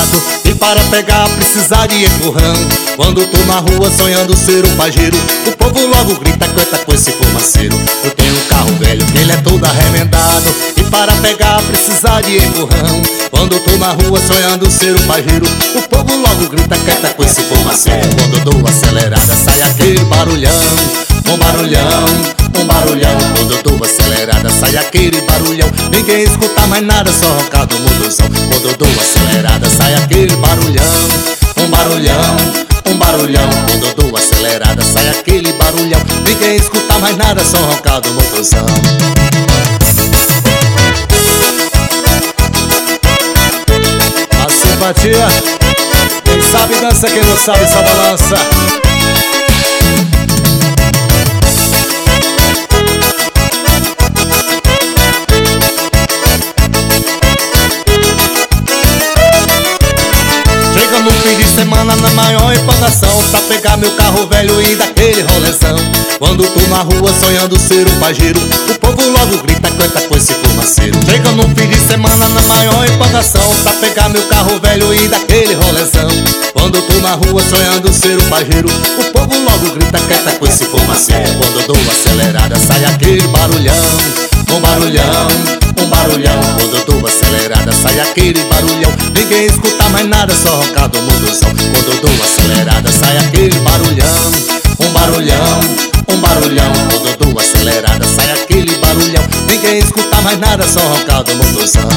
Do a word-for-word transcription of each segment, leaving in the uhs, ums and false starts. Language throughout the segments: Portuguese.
remendado, e para pegar precisa de empurrão. Quando tô na rua sonhando ser um pajeiro, o povo logo grita, canta com esse fumaceiro. Eu tenho um carro velho que ele é todo arremendado, e para pegar precisa de empurrão. Quando tô na rua sonhando ser um pajeiro, o povo logo grita, canta com esse fumaceiro. Quando eu dou acelerada sai aquele barulhão, um barulhão, um barulhão. Quando eu dou acelerada sai aquele barulhão. Ninguém escuta mais nada, só roncar do motozão. Quando eu dou acelerada sai aquele barulhão, um barulhão, um barulhão. Quando eu dou acelerada sai aquele barulhão. Ninguém escuta mais nada, só roncar do motozão. A simpatia, quem sabe dança, quem não sabe só balança. Chega no fim de semana na maior empolgação, pra pegar meu carro velho e daquele rolezão. Quando tô na rua sonhando ser um pajeiro, o povo logo grita, canta com esse fumaceiro. Chega no fim de semana na maior empolgação, pra pegar meu carro velho e daquele rolezão. Quando tô na rua sonhando ser um pajeiro, o povo logo grita, canta com esse fumaceiro. Quando eu dou acelerada sai aquele barulhão, um barulhão, um barulhão. Quando eu dou acelerada sai aquele barulhão. Ninguém escuta mais nada, só roncar do motozão. Quando eu dou acelerada sai aquele barulhão, um barulhão, um barulhão. Quando eu dou acelerada sai aquele barulhão. Ninguém escuta mais nada, só roncar do motozão.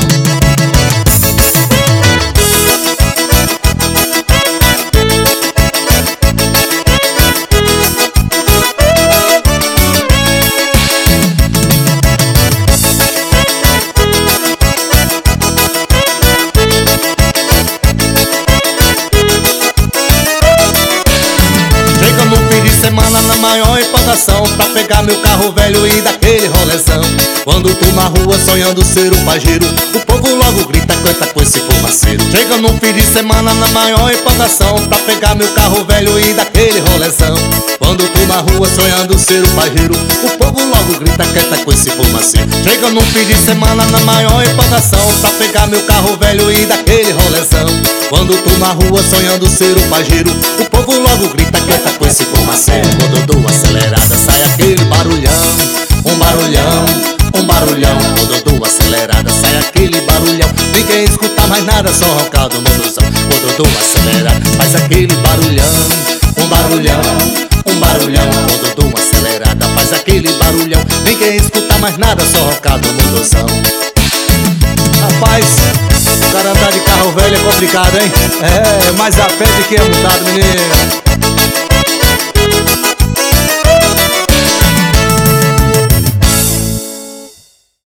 Semana na maior empolgação, pra pegar meu carro velho e daquele rolezão. Quando tô na rua sonhando ser um pajeiro, o povo logo grita, canta com esse fumaceiro. Chega no fim de semana na maior empolgação, pra pegar meu carro velho e daquele rolezão. Quando tô na rua sonhando ser um pajeiro, o povo logo grita, canta com esse fumaceiro. Chega no fim de semana na maior empolgação, pra pegar meu carro velho e daquele rolezão. Quando tô na rua sonhando ser um pajeiro, o povo logo grita, canta com esse fumaceiro. Quando eu dou acelerada sai aquele barulhão, um barulhão, um barulhão. Quando eu dou acelerada sai aquele barulhão. Ninguém escuta mais nada, só roncar do motozão. Quando eu dou acelerada faz aquele barulhão, um barulhão, um barulhão. Quando eu dou acelerada faz aquele barulhão. Ninguém escuta mais nada, só roncar do motozão. Rapaz, o cara andar de carro velho é complicado, hein? É, mais a pé de que é mudado, menino.